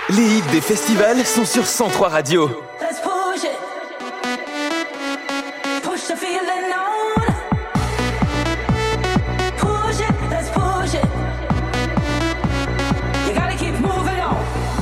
Les hits des festivals sont sur 103 Radio. Let's push it. Push the feeling on. Push it, let's push it. You gotta keep moving on.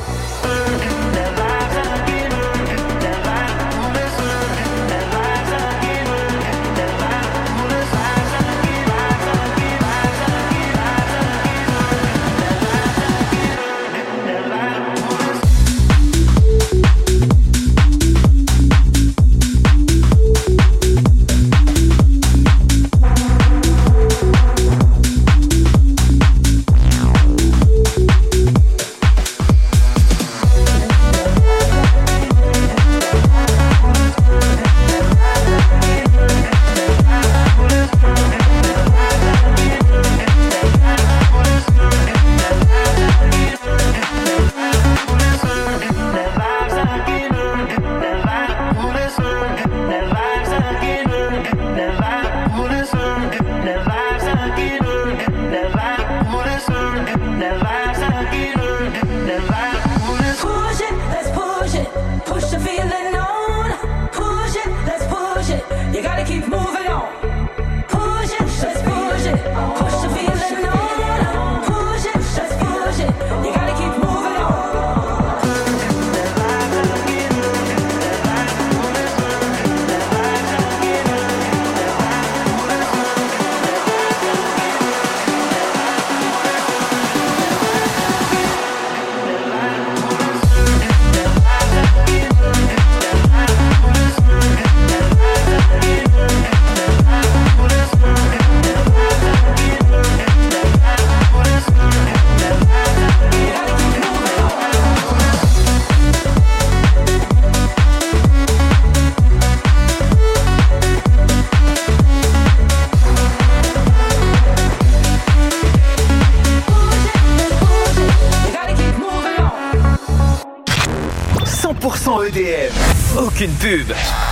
Aucune pub.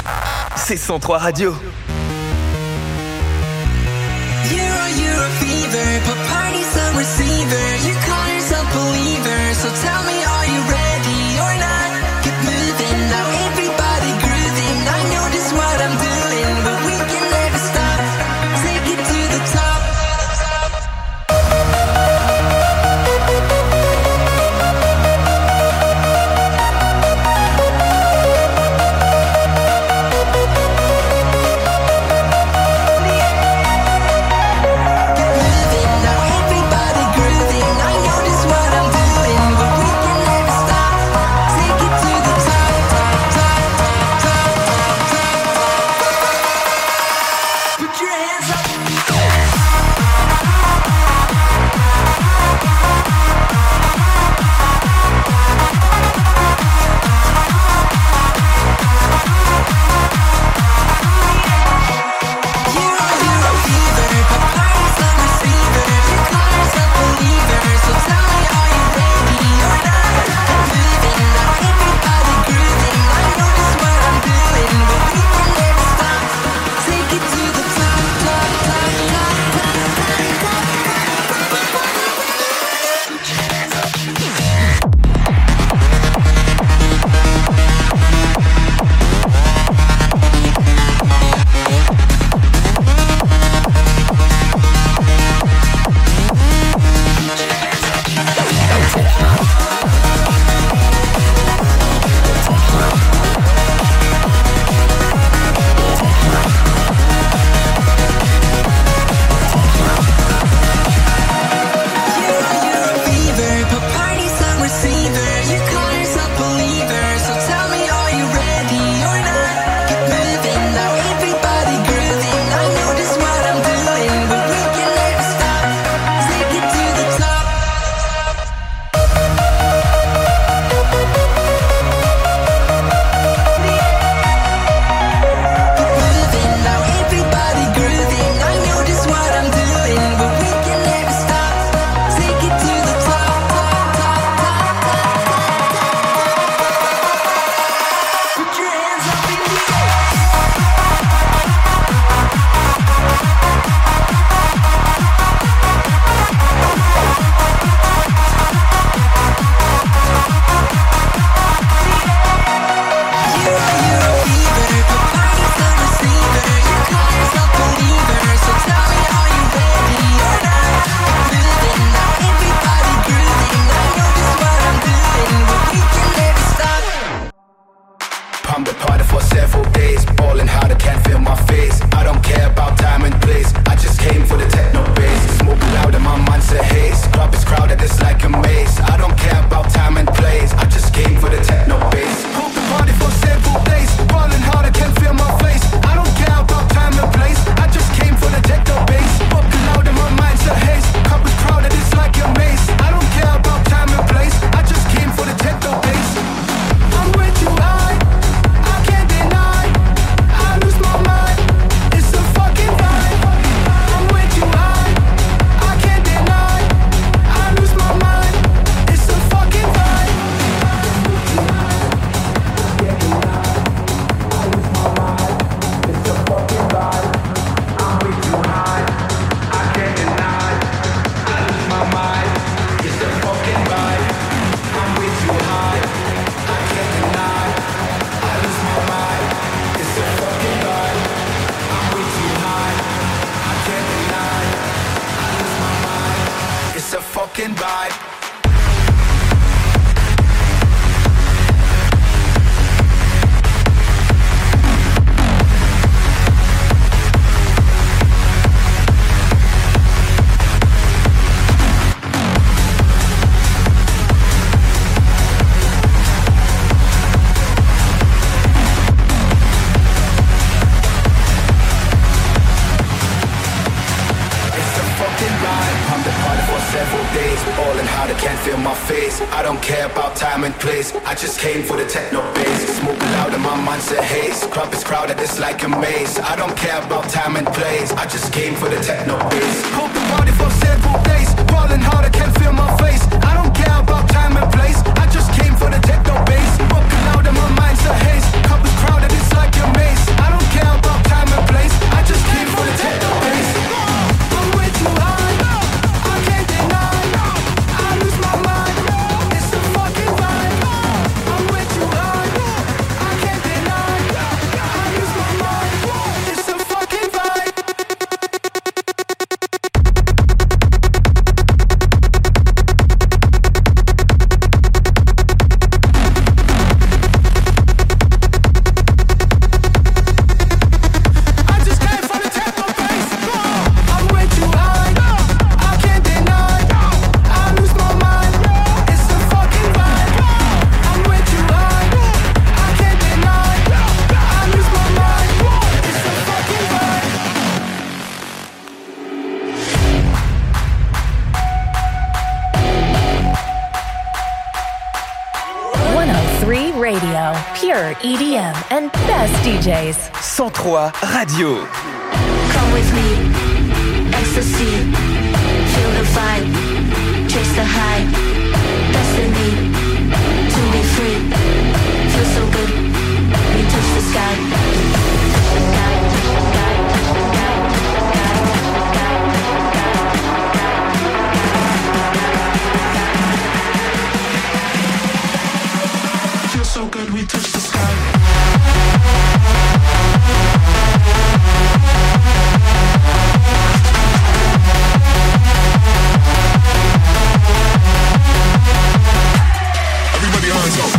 C'est 103 Radio. You're a fever, but party's a receiver. You call yourself believer, so tell me, are you ready or not? Get moving, now everybody grooving. I know just what I'm doing, but we can never stop. Take it to the top. Get moving, now everybody grooving. I know just what I'm doing, but we can out, I can't feel my face. I don't care about time and place. I just came for the techno bass. Smoking loud and my mind's a haze. Club is crowded, it's like a maze. I don't care about time and place. I just came for the techno bass. Hope the party for several days. Rolling hard, I can't feel my face. I don't care about time and place. I just came for the techno bass. Smoking loud and my mind's a haze. Club is crowded, it's like a maze. I don't care about time and place. I just came for the techno bass. I'm way too high. I can't deny. I lose my mind. It's the fucking vibe. I'm way too high. I can't deny. I lose my mind. It's the fucking vibe. 103 Radio, pure EDM and best DJs. 103 Radio. Come with me, ecstasy, feel the vibe, chase the high, destiny, to be free, feel so good, we touch the sky. Feel so good, we touch the sky. Everybody hands up.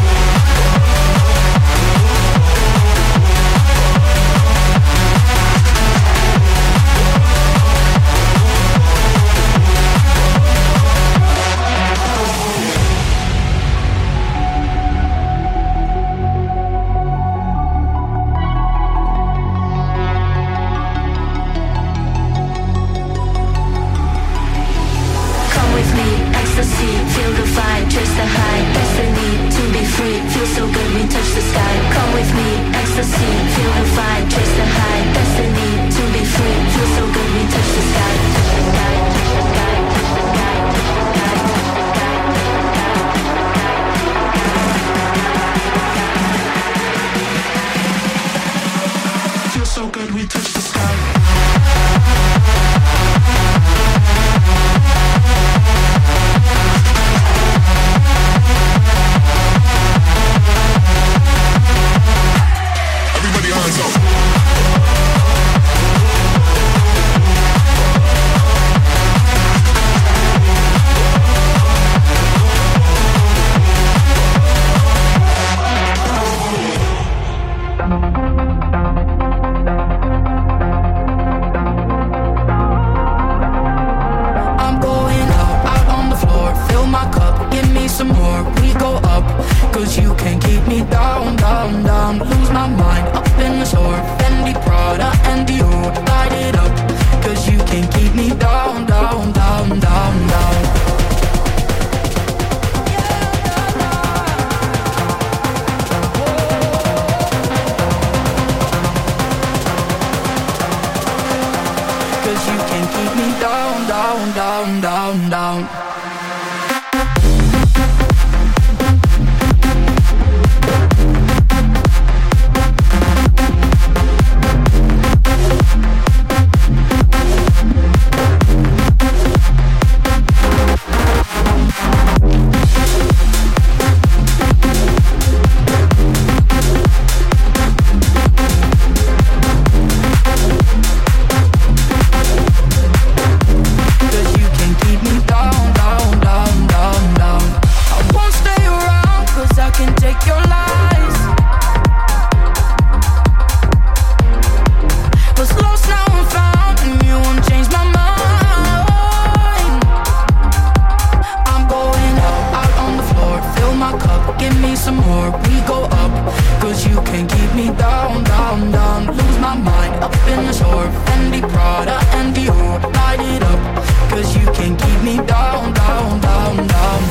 Prada and Dior, light it up, 'cause you can't keep me down, down, down, down.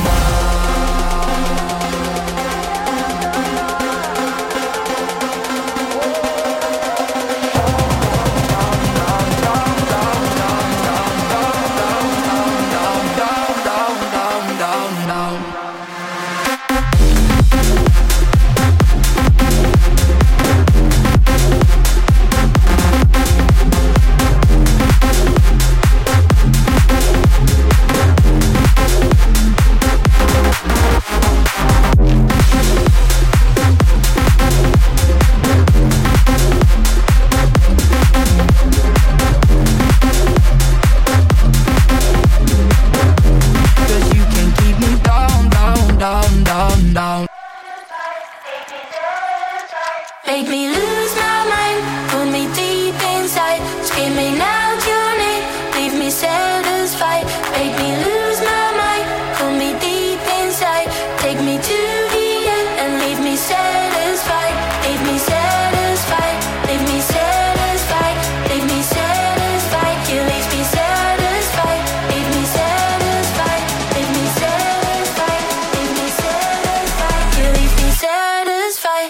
Scream me out your name, leave me satisfied. Make me lose my mind, pull me deep inside. Take me to the end and leave me satisfied. Leave me satisfied, leave me satisfied. Leave me satisfied, you leave me satisfied. Leave me satisfied, leave me satisfied. Leave me satisfied, you leave me satisfied.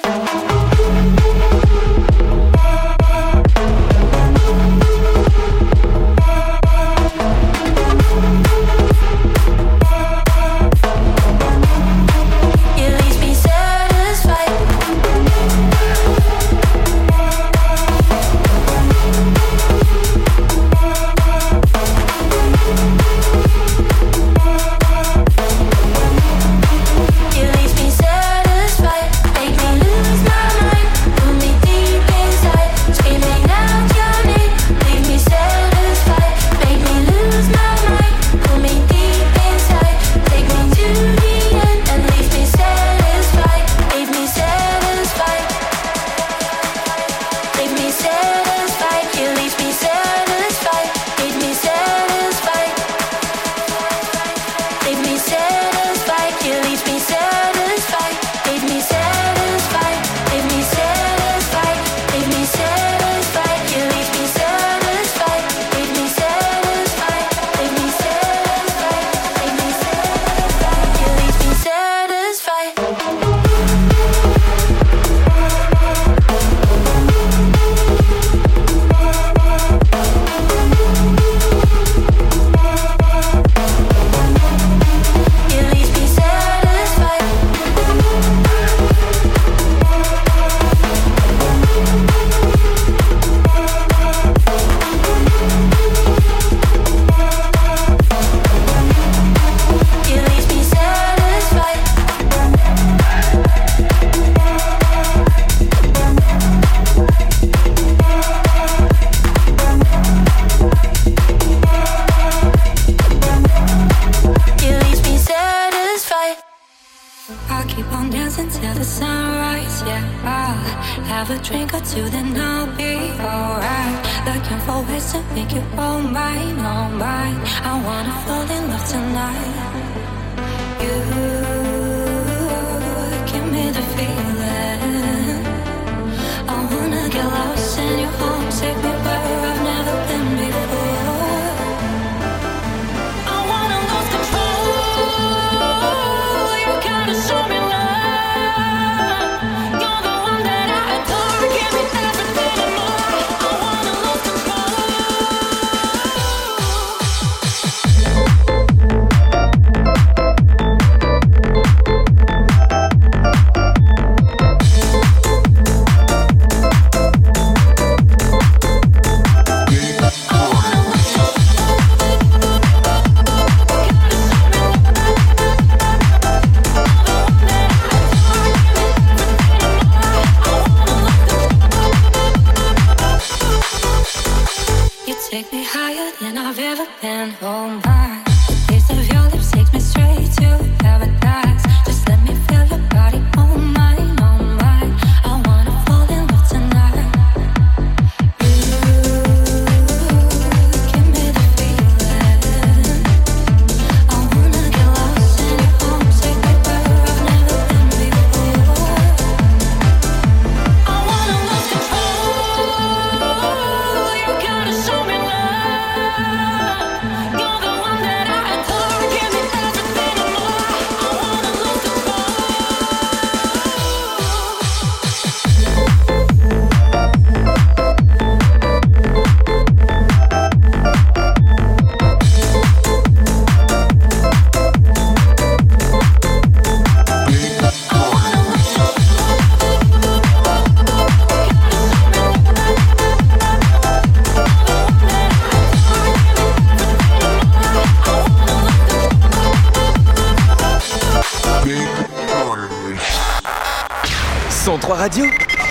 Radio,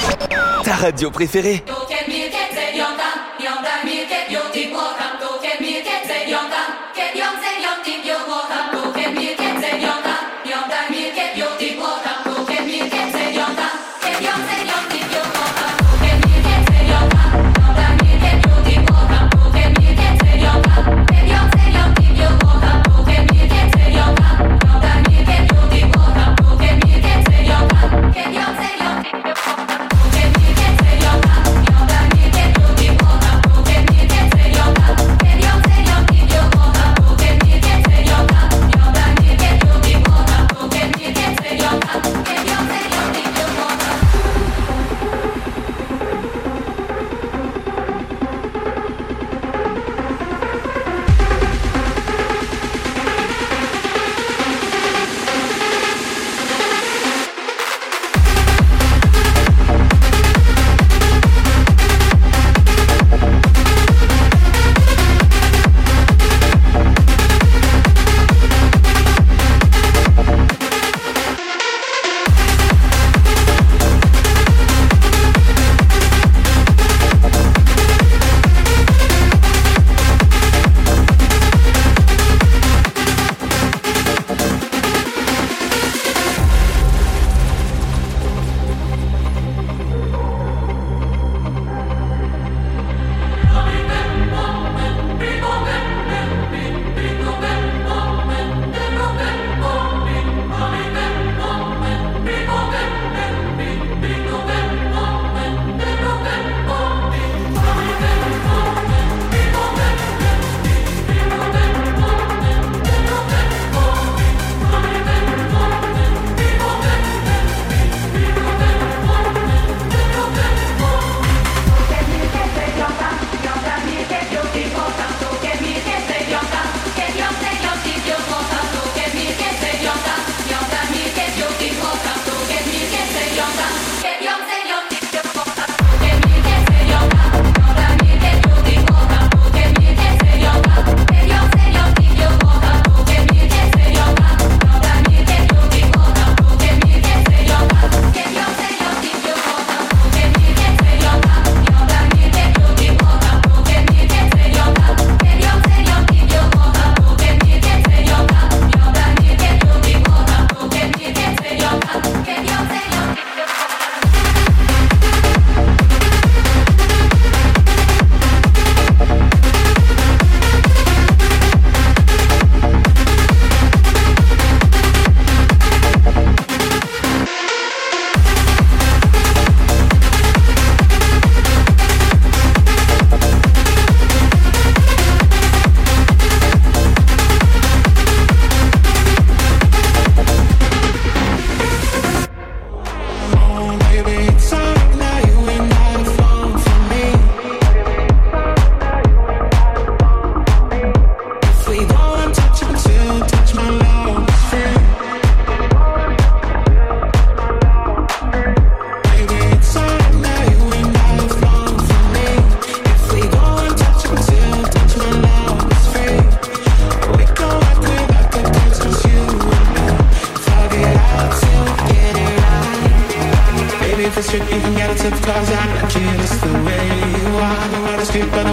ta radio préférée.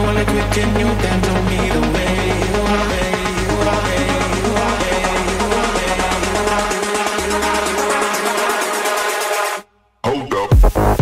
wanna quit, can you then tell me the way you are, you are, you are, you are, hold up.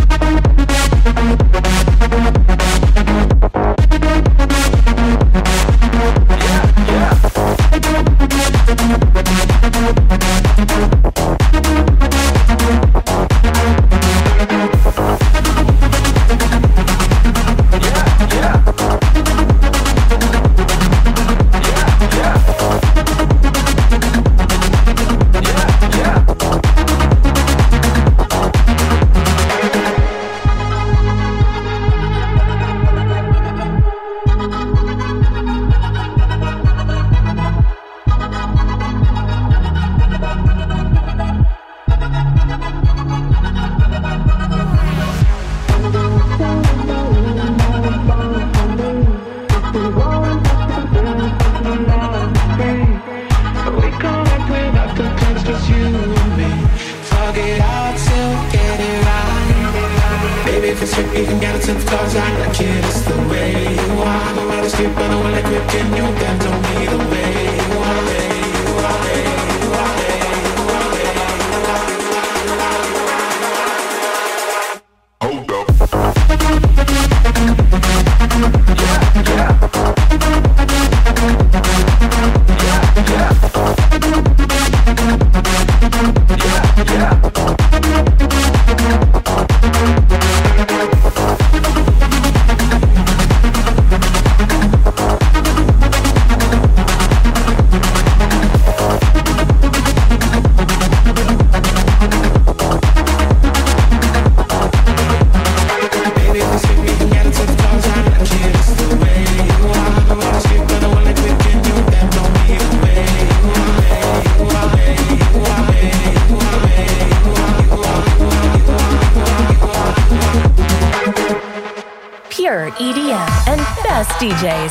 Pure EDM and best DJs.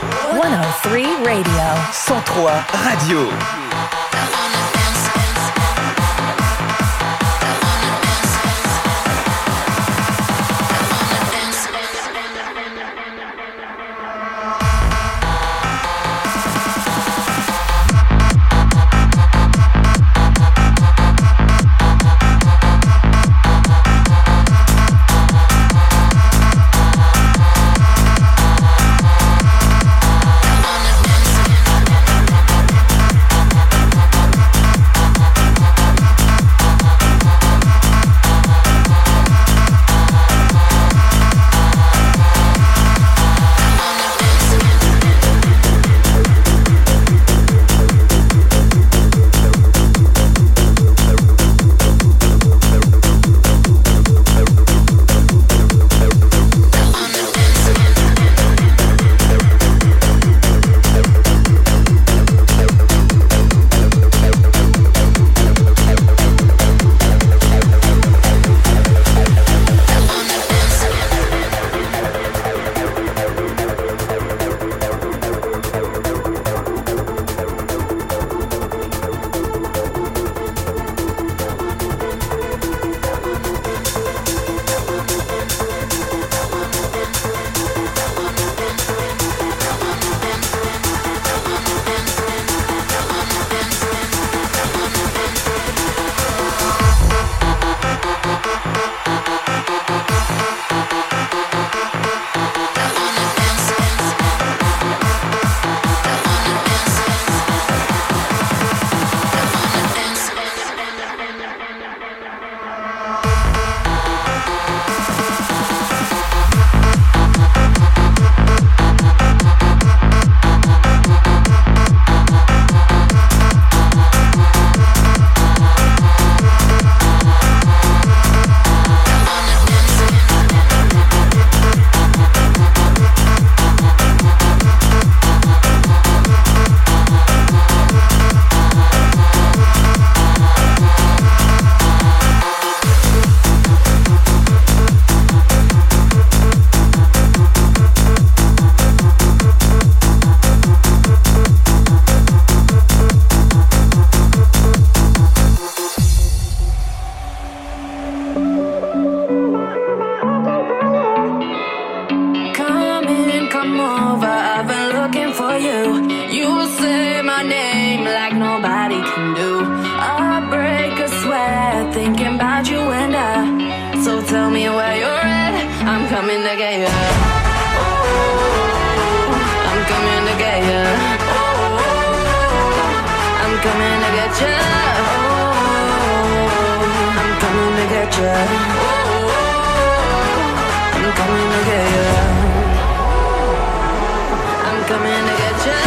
103 Radio. 103 Radio. get ya. Oh, I'm coming to get ya. Oh, I'm coming to get ya. Oh, I'm coming to get ya. Oh, I'm coming to get ya. I'm coming to get ya.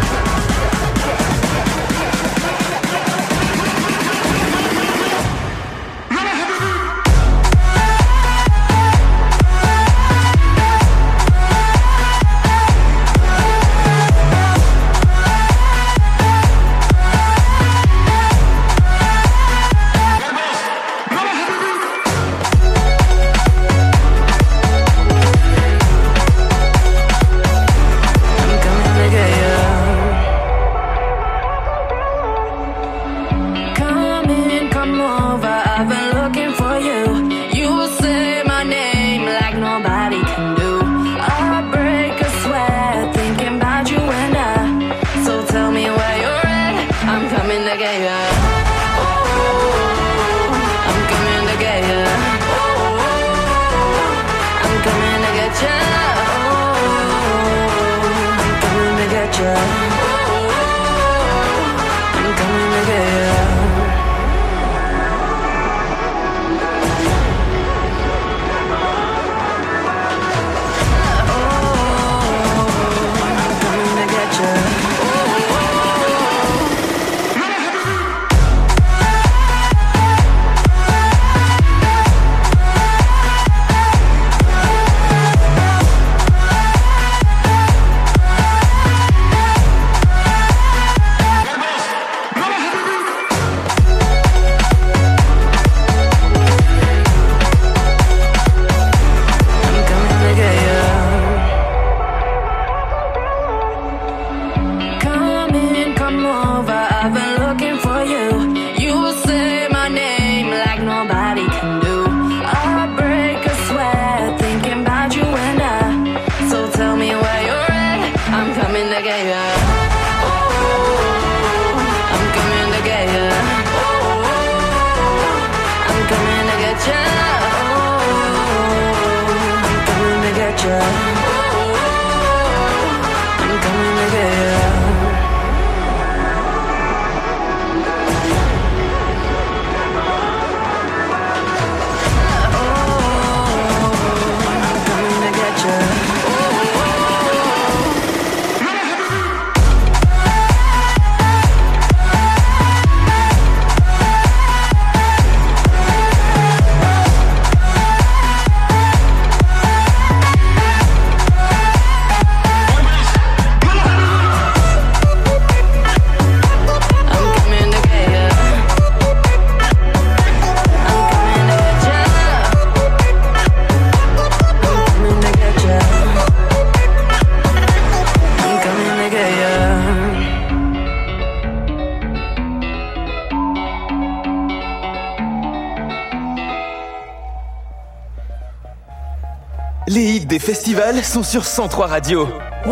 Les hits des festivals sont sur 103 Radio.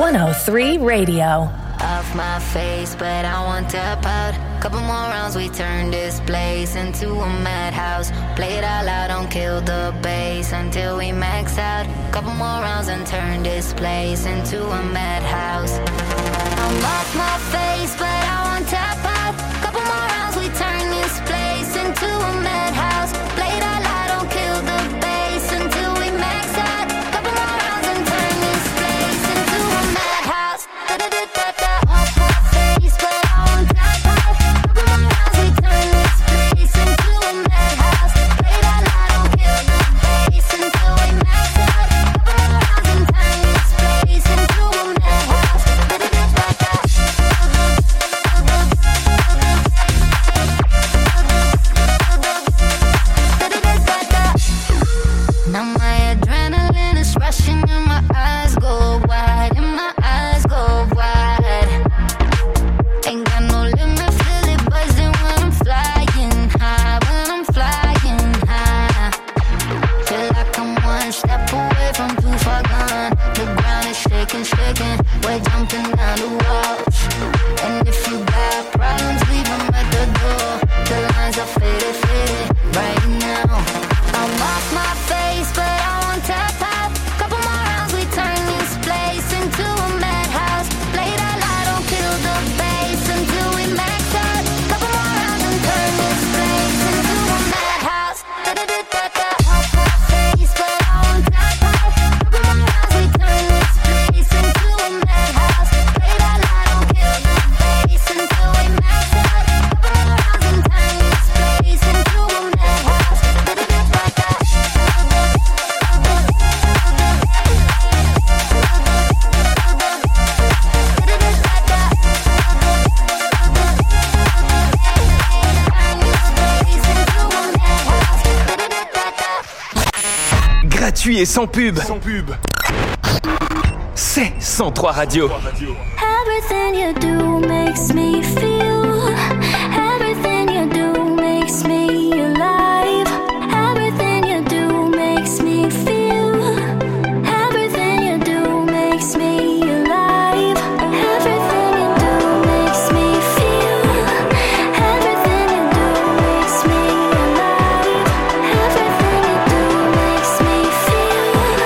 103 Radio. Off my face, but I want to pout. Couple more rounds, we turn this place into a madhouse. Play it all out, don't kill the bass until we max out. Couple more rounds and turn this place into a madhouse. I'm off my face, but I want to pout. Couple more rounds, we turn this place into a madhouse. Play it all out, don't kill the bass until we max out. Couple more rounds and turn this place into a madhouse. Off my face, but I want to pout. Couple more rounds, we turn this place into a madhouse. Play it all out, don't kill the bass until we max out. Couple more rounds and turn this place into a madhouse. Now my adrenaline is rushing and my eyes go wide, and my eyes go wide. Ain't got no limit, feel it buzzing when I'm flying high, when I'm flying high. Feel like I'm one step away from too far gone. The ground is shaking, shaking, we're jumping down the walls. And if you got problems, leave them at the door. The lines are faded, faded right now. I'm off my face, but I want to pop. Couple more gratuit et sans pub. C'est 103 Radio. Everything you do makes me feel. Everything you do makes me alive. Everything you do makes me feel. Everything you do makes me alive. Everything you do makes me feel. Everything you do makes me alive. Everything you do makes me feel.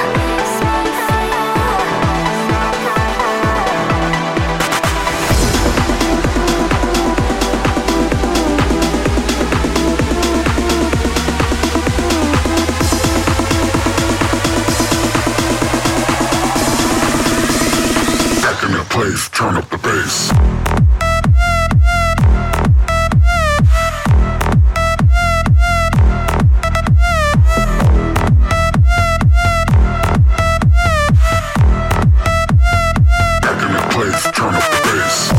Back in the place, turn up the bass. Back in the place, turn up the bass.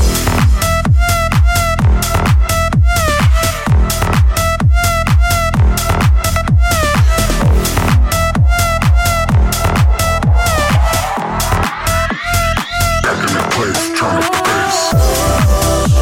Back in the place, turn up the bass.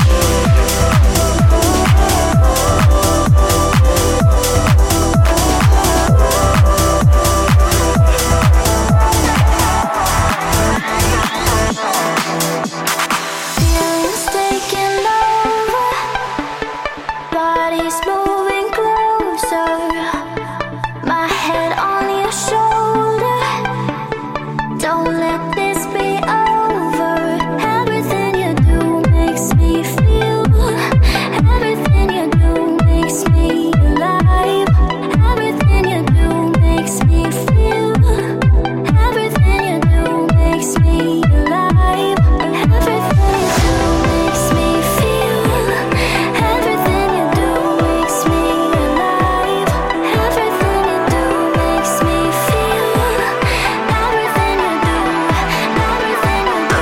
Feelings taking over, bodies moving closer. My head on your shoulder. Don't let this be over. Everything you do makes me feel. Everything you do makes me alive. Everything you do makes me feel. Everything you do makes me alive. Everything you do makes me feel. Everything you do makes me alive. Everything you do makes me feel. Everything you do, everything you do,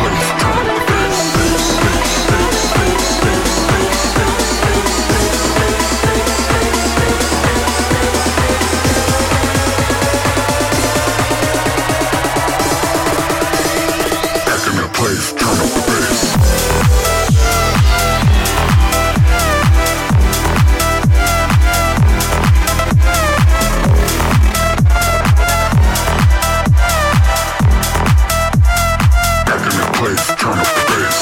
Back in the place, turn up the bass. Back in the place, turn up the bass.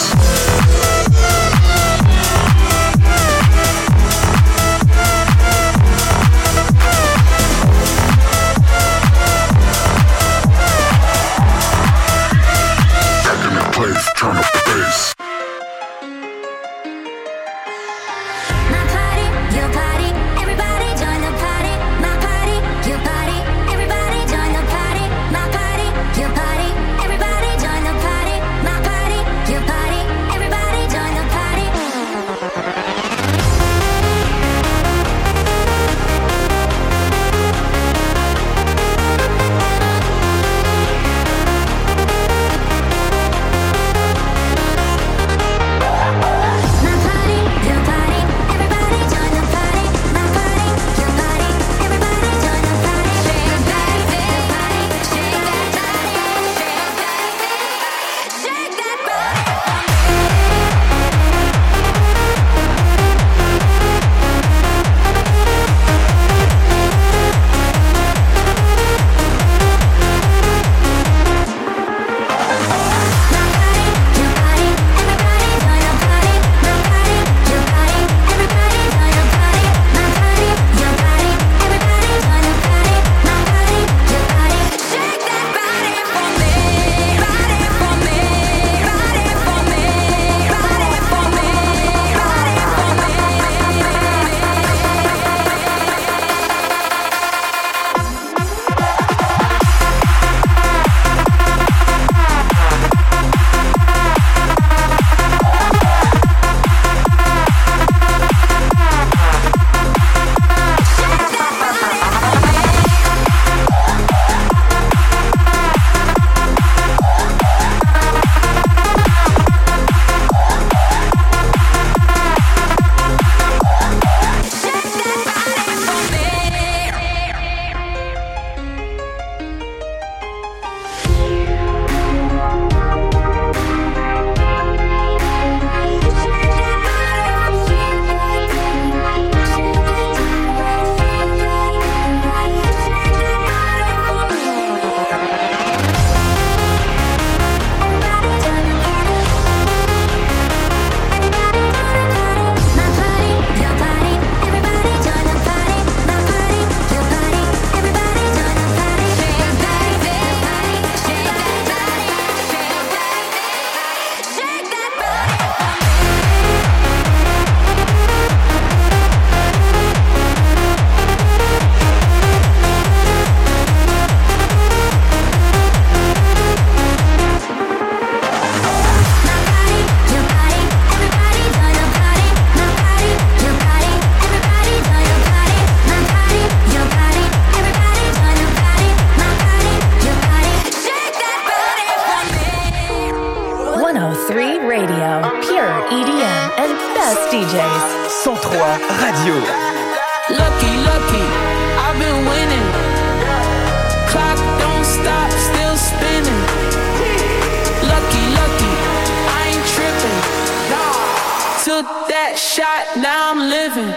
Back in the place, 103 Radio, pure EDM and best DJs. 103 Radio. Lucky, lucky, I've been winning. Clock don't stop, still spinning. Lucky, lucky, I ain't tripping. Took that shot, now I'm living.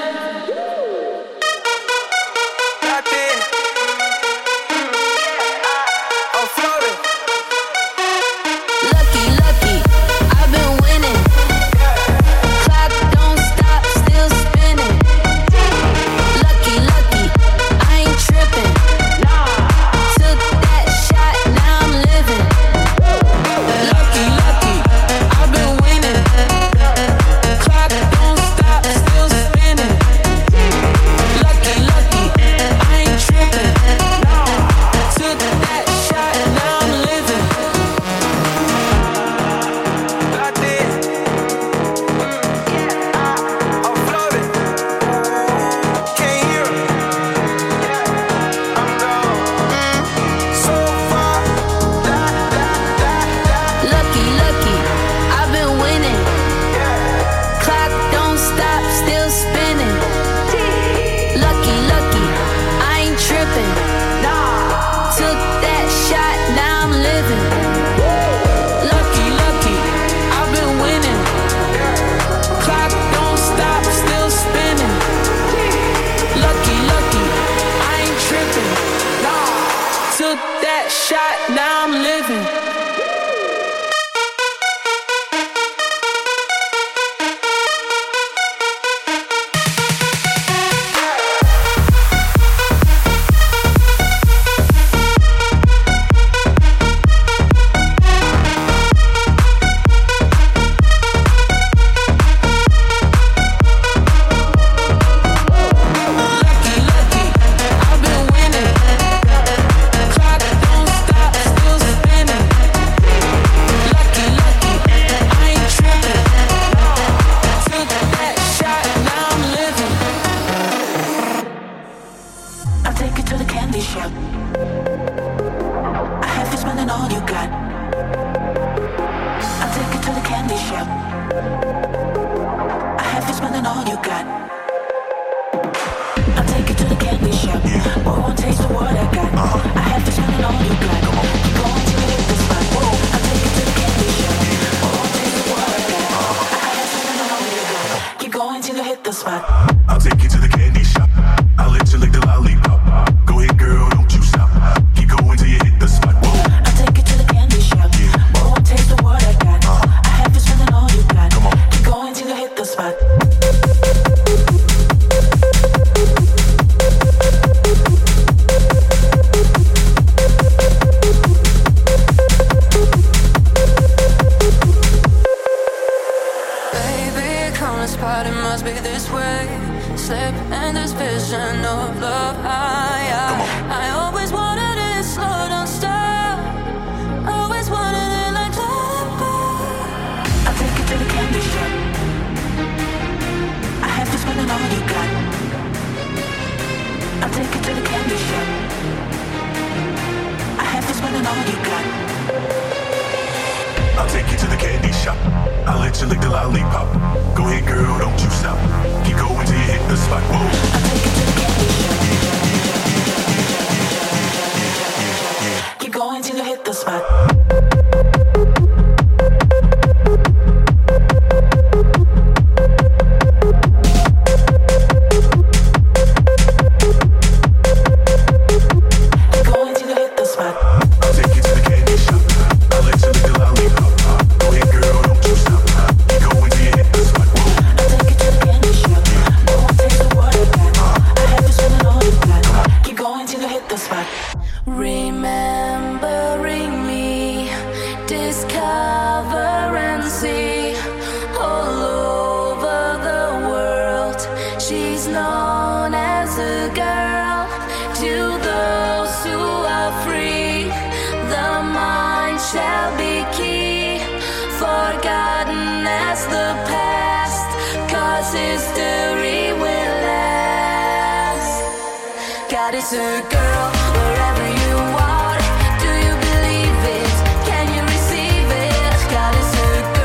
God is a girl wherever you are. Do you believe it? Can you receive it? God is a girl.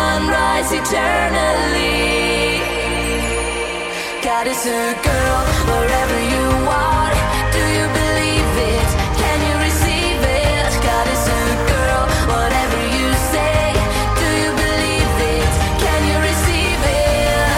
sunrise eternally. God is a girl, wherever you are. Do you believe it? Can you receive it? God is a girl, whatever you say. Do you believe it? Can you receive it?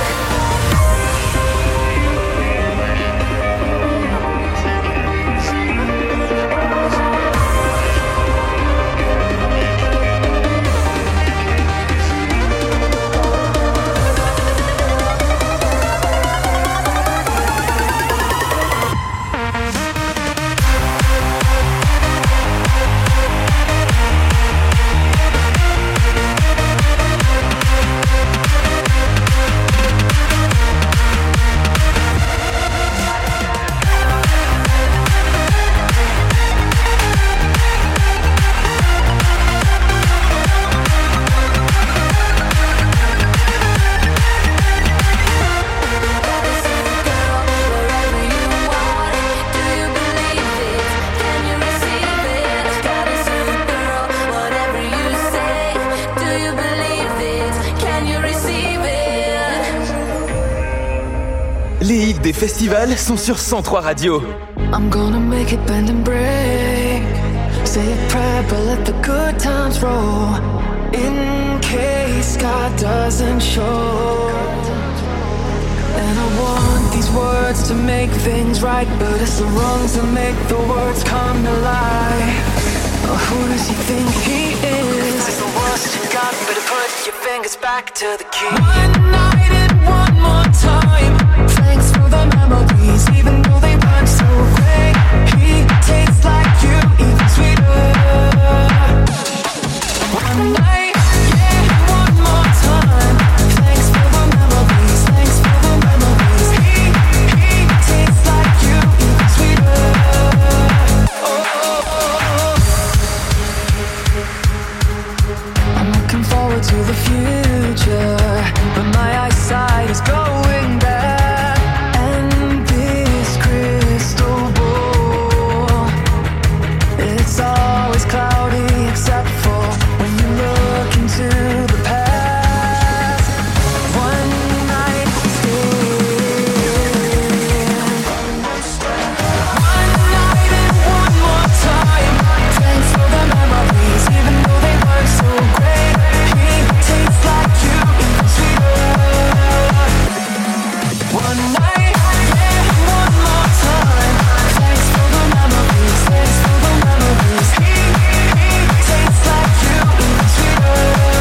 Les hits des festivals sont sur 103 Radio. I'm gonna make it bend and break. Say a prayer, but let the good times roll. In case God doesn't show. And I want these words to make things right, but it's the wrongs that make the words come to life. Oh, who does he think he is? If that's the worst you got, better put your fingers back to the key. One night and one more time. Thanks for the memories, even though they weren't so great. He tastes like you, even sweeter. One night, yeah, one more time. Thanks for the memories, thanks for the memories. He tastes like you, even sweeter. Oh. I'm looking forward to the future, but my eyesight is going back. And this crystal ball, it's always cloudy except for when you look into the past. One night stand. One night and one more time. Thanks for the memories, even though they weren't so great. He tastes like you, even sweeter. One night, yeah, one more time. Thanks for the memories, thanks for the memories. He tastes like you, even sweeter.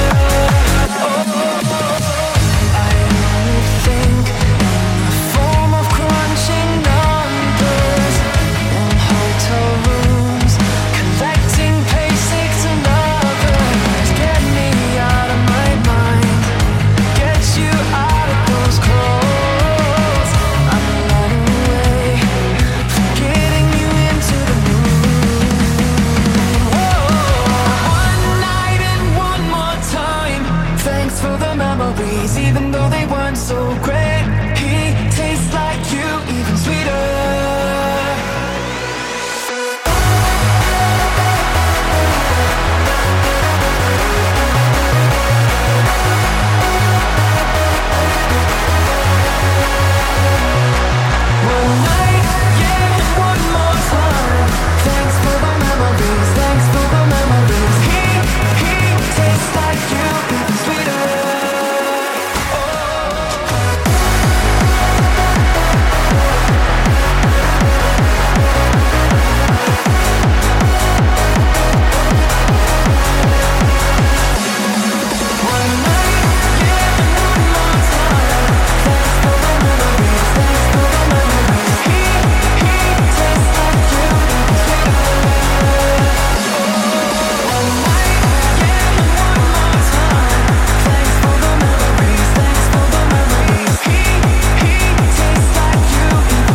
I only think in the form of crunching numbers in hotel rooms, collecting paychecks and others. Get me out of my mind, get you out of those clothes. I'm running away, getting you into the mood. One night and one more time. Thanks for the memories, even though they weren't so great. He tastes like you, even sweeter. One night, yeah, one more time. Thanks for the memories, thanks for the memories. He tastes like you, even sweeter. One night, yeah, one more time. Thanks for the memories, thanks for the memories. He tastes like you, even sweeter. One night, yeah, one more time. Thanks for the memories, thanks for the memories. He tastes like you, even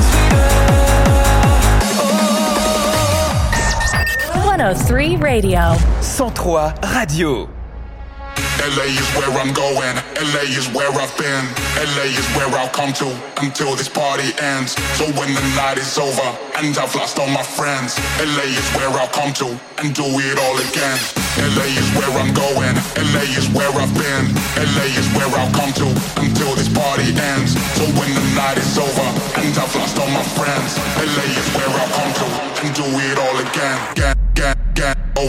sweeter. 103 Radio. 103 Radio. LA is where I'm going, LA is where I've been, LA is where I'll come to until this party ends. So when the night is over and I've lost all my friends, LA is where I'll come to and do it all again. LA is where I'm going, LA is where I've been, LA is where I'll come to until this party ends. So when the night is over and I've lost all my friends, LA is where I'll come to and do it all again. Oh,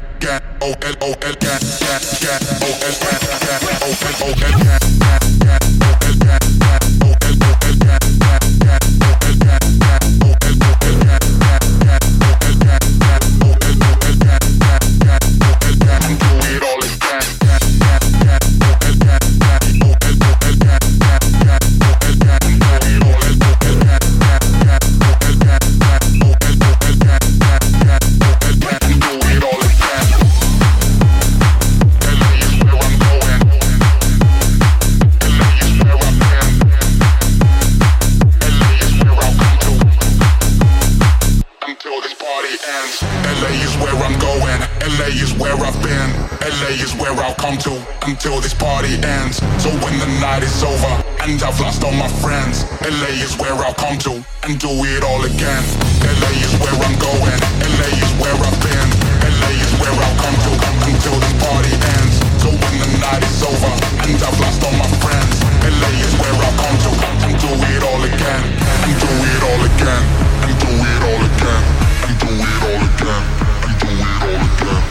until this party ends. So when the night is over and I've lost all my friends, LA is where I'll come to and do it all again. LA is where I'm going, LA is where I've been, LA is where I'll come to until this party ends. So when the night is over and I've lost all my friends, LA is where I'll come to and do it all again. And do it all again. And do it all again. And do it all again. And do it all again.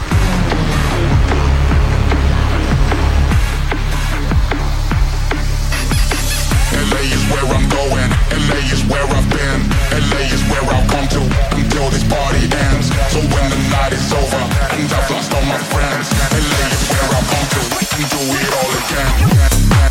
LA is where I'm going, LA is where I've been, LA is where I'll come to until this party ends. So when the night is over and I've lost all my friends, LA is where I'll come to and do it all again.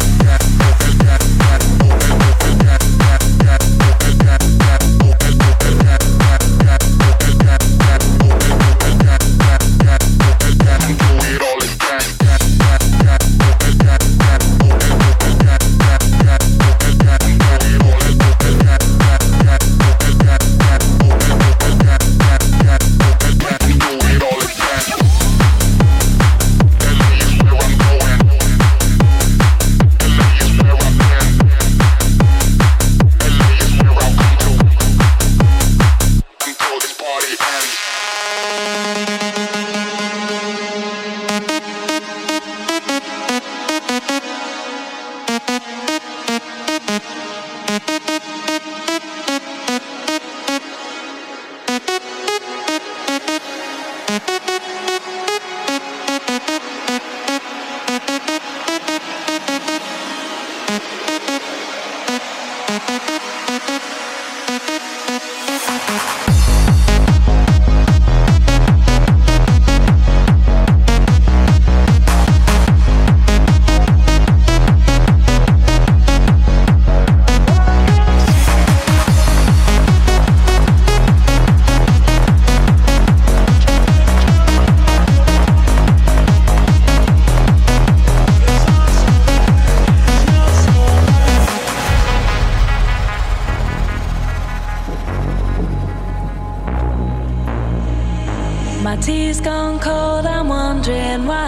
My tea's gone cold, I'm wondering why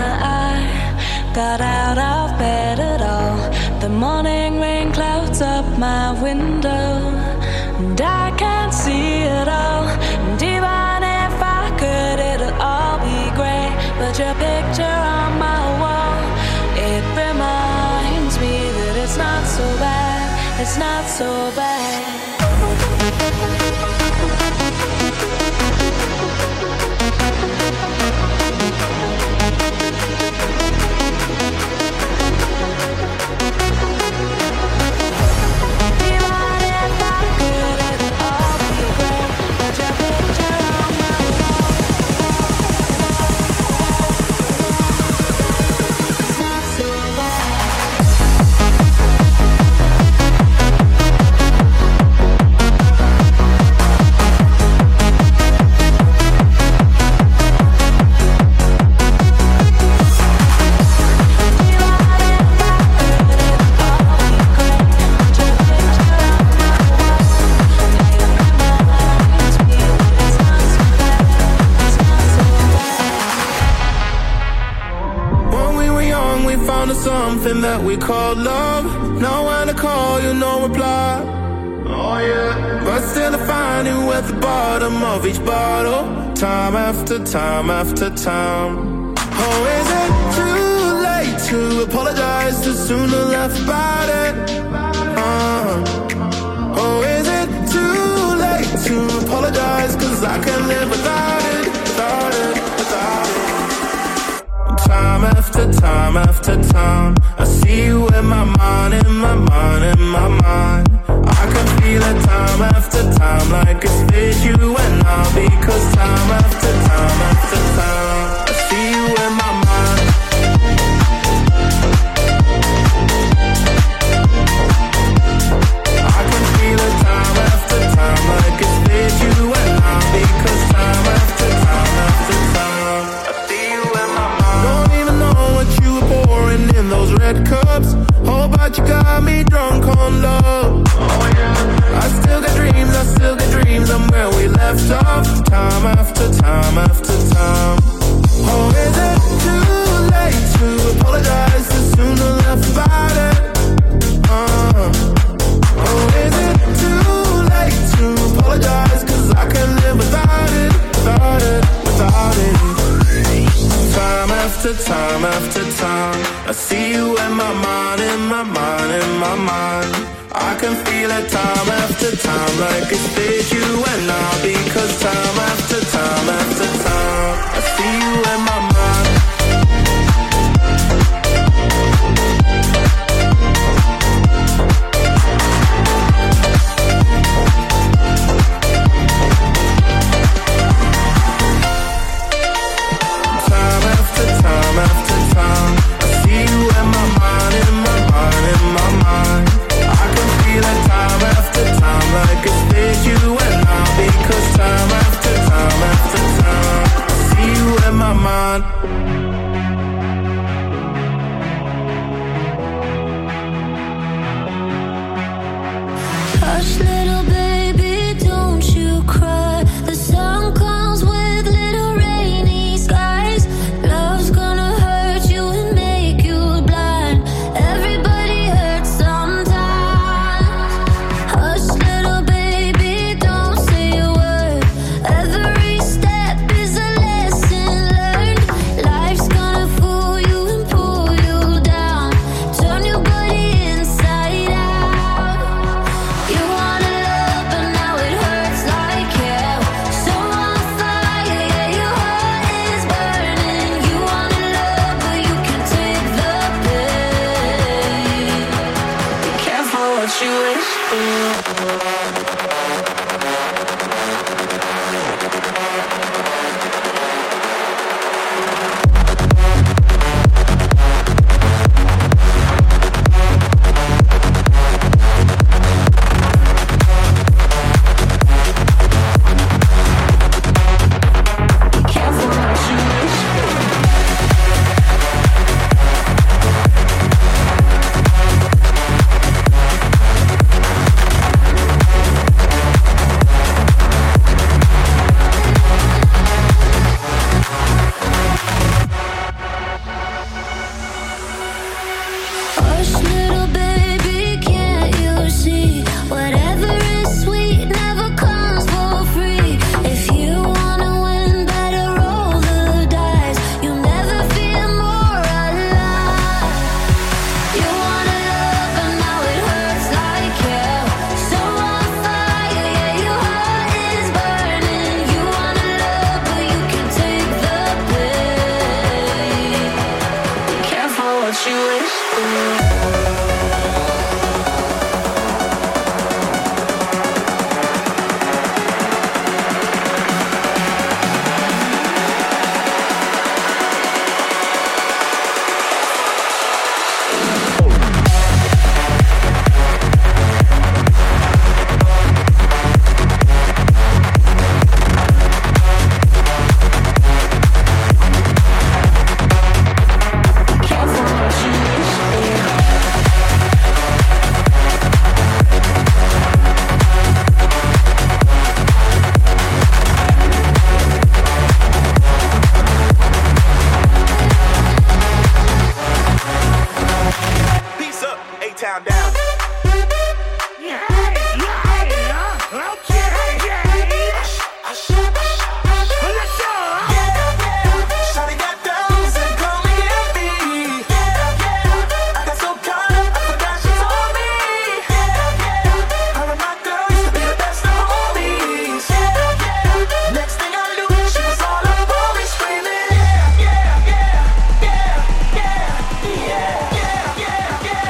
I got out of bed at all. The morning rain clouds up my window, and I can't see it all. And even if I could, it'll all be grey. But your picture on my wall, it reminds me that it's not so bad, it's not so bad. something that we call love. Now when I call you, no reply. Oh yeah. But still I find you at the bottom of each bottle, time after time after time. Oh, is it too late to apologize too soon to laugh about it? Oh, is it too late to apologize? Cause I can't live without it, without it, without it. Time after time after time, I see you in my mind, in my mind, in my mind. I can feel it time after time, like it's fit you and I. Because time after time after time, I see you in my mind. I can feel it time after time, like it's fit you and I. Because time after time after time, I see you in my mind. Don't even know what you were pouring in those red cups. Oh, but you got me drunk on love. Oh yeah. I still got dreams, I'm where we left off. Time after time after time. Oh, is it too late to apologize too soon to laugh about it? Oh, is it too late to apologize? Cause I can't live without it, without it, without it. Time after time after time, I see you in my mind, in my mind, in my mind. I can feel it time after time, like it's fit you and I. Because time after time after time, I see you in my mind. Time after time after time, I see you in my mind, in my mind, in my mind. I can feel it time after time, like it's fit you and I. Because time after time after time, I see you in my mind. Hush, little baby, don't you cry. The sun comes with little rainy skies. Love's gonna hurt you and make you blind. Everybody hurts sometimes. Hush, little baby, don't say a word. Every step is a lesson learned. Life's gonna fool you and pull you down. Turn your body inside out. You wanna love, but now it hurts like hell. So on fire, yeah, your heart is burning. You wanna love, but you can take the pain. Be careful what you wish for. Be careful what you wish for. Hush, little baby, can't you see? Whatever is sweet never comes for free. If you wanna win, better roll the dice. You'll never feel more alive. You wanna love, but now it hurts like hell. So on fire, yeah, your heart is burning. You wanna love, but you can take the pain. Be careful what you wish for. down, down.